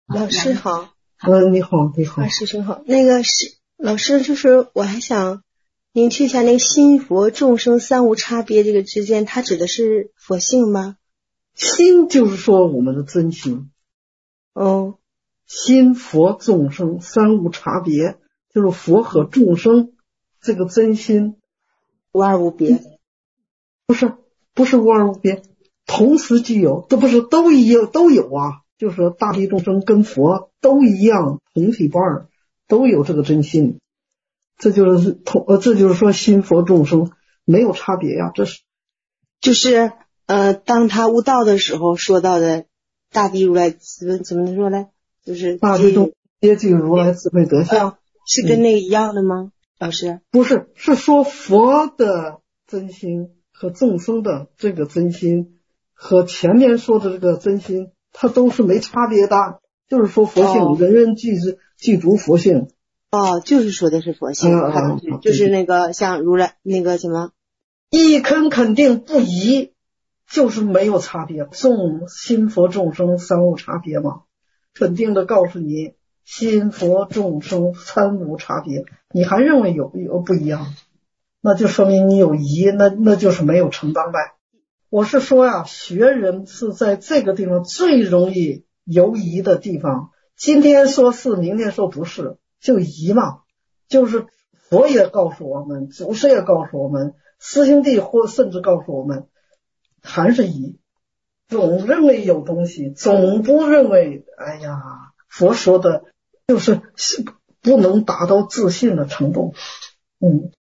老师好。 你好，你好。 师兄好。那个是老师，就是我还想您去一下那个心佛众生三无差别这个之间，它指的是佛性吗？ 心就是说我们的真心。心佛众生三无差别，就是佛和众生这个真心无二无别。 不是无二无别，同时具有，这不是都有啊，就是说大地众生跟佛都一样，同体伴儿，都有这个真心。这就是说心佛众生没有差别呀， 就是当他悟道的时候说到的大地如来怎么说呢？就是大地中皆具如来智慧德相， 是跟那个一样的吗？老师不是，是说佛的真心和众生的这个真心和前面说的这个真心，它都是没差别的。就是说佛性，人人具足佛性。 就是说的是佛性。就是那个像如来那个什么一肯定不疑，就是没有差别。心佛众生三无差别嘛，肯定的告诉你心佛众生三无差别，你还认为有不一样，那就说明你有疑，那就是没有承担呗。我是说呀，学人是在这个地方最容易犹疑的地方，今天说是，明天说不是，就疑嘛。就是佛也告诉我们，祖师也告诉我们，师兄弟或甚至告诉我们，还是疑，总认为有东西，总不认为佛说的就是不能达到自信的程度。